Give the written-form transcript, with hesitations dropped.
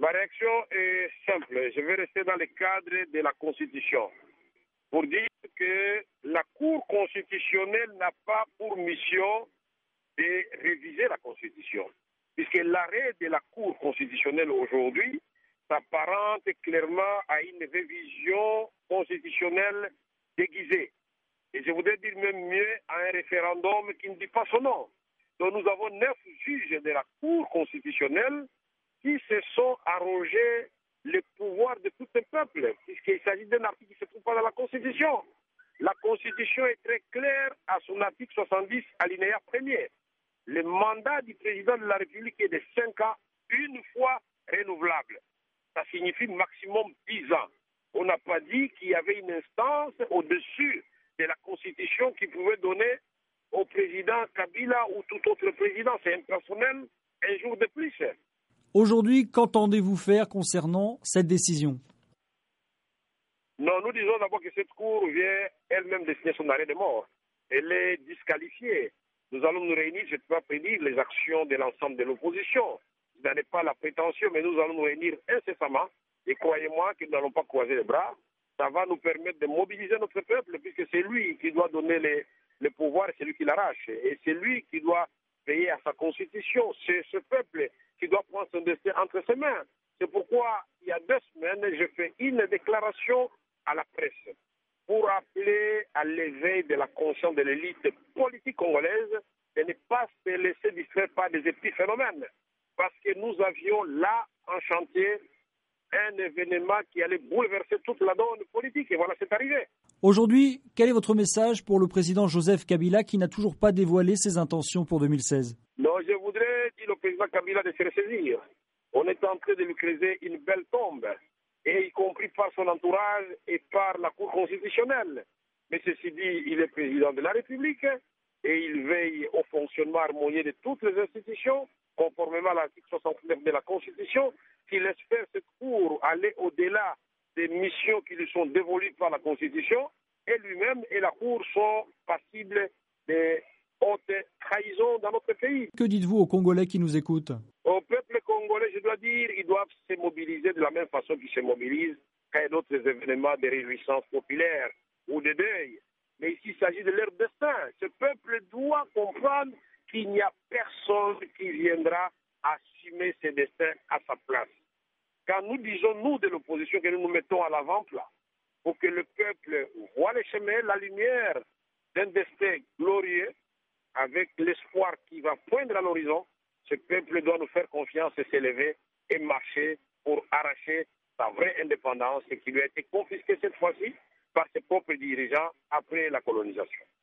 Ma réaction est simple. Je vais rester dans le cadre de la Constitution pour dire que la Cour constitutionnelle n'a pas pour mission de réviser la Constitution, puisque l'arrêt de la Cour constitutionnelle aujourd'hui s'apparente clairement à une révision constitutionnelle déguisée. Et je voudrais dire même mieux, à un référendum qui ne dit pas son nom. Donc nous avons 9 juges de la Cour constitutionnelle qui se sont arrogés le pouvoir de tout un peuple, puisqu'il s'agit d'un article qui ne se trouve pas dans la Constitution. La Constitution est très claire à son article 70, alinéa 1er. Le mandat du président de la République est de 5 ans, une fois renouvelable. Ça signifie maximum 10 ans. On n'a pas dit qu'il y avait une instance au-dessus de la Constitution qui pouvait donner au président Kabila ou tout autre président, c'est impersonnel, un jour de plus. Aujourd'hui, qu'entendez-vous faire concernant cette décision? Non, nous disons d'abord que cette Cour vient elle-même de signer son arrêt de mort. Elle est disqualifiée. Nous allons nous réunir, je ne peux pas prédire les actions de l'ensemble de l'opposition. Ce n'est pas la prétention, mais nous allons nous réunir incessamment. Et croyez-moi que nous n'allons pas croiser les bras. Ça va nous permettre de mobiliser notre peuple, puisque c'est lui qui doit donner le pouvoir, c'est lui qui l'arrache. Et c'est lui qui doit veiller à sa constitution. C'est ce peuple qui doit prendre son destin entre ses mains. C'est pourquoi, il y a 2 semaines, je fais une déclaration à la presse pour appeler à l'éveil de la conscience de l'élite politique congolaise de ne pas se laisser distraire par des épiphénomènes. Parce que nous avions là en chantier un événement qui allait bouleverser toute la donne politique. Et voilà, c'est arrivé. Aujourd'hui, quel est votre message pour le président Joseph Kabila qui n'a toujours pas dévoilé ses intentions pour 2016? Non, je voudrais dire au président Kabila de se ressaisir. On est en train de lui creuser une belle tombe, et y compris par son entourage et par la Cour constitutionnelle. Mais ceci dit, il est président de la République et il veille au fonctionnement harmonieux de toutes les institutions, conformément à l'article 69 de la Constitution, qui laisse faire cette Cour aller au-delà des missions qui lui sont dévolues par la Constitution, et lui-même et la Cour sont passibles de haute trahison dans notre pays. Que dites-vous aux Congolais qui nous écoutent? Au peuple congolais, je dois dire, ils doivent se mobiliser de la même façon qu'ils se mobilisent quand il y a d'autres événements de réjouissance populaire ou de deuil. Mais ici, il s'agit de leur destin. Ce peuple doit comprendre qu'il n'y a personne qui viendra assumer ses destins à sa place. Quand nous disons, nous de l'opposition, que nous nous mettons à l'avant-plan pour que le peuple voit le chemin, la lumière d'un destin glorieux, avec l'espoir qui va poindre à l'horizon, ce peuple doit nous faire confiance et s'élever et marcher pour arracher sa vraie indépendance qui lui a été confisquée cette fois-ci par ses propres dirigeants après la colonisation.